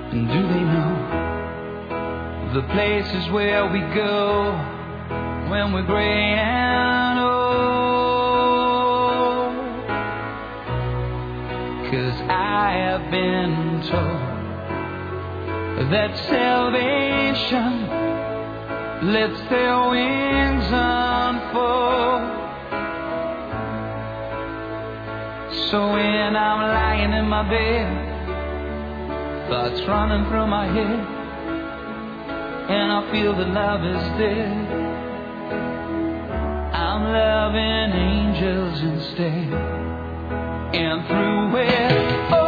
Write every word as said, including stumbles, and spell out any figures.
And do they know the places where we go when we're gray and old? 'Cause I have been told that salvation lets their wings unfold. So when I'm lying in my bed, thoughts running through my head, and I feel that love is dead, I'm loving angels instead. And through it all,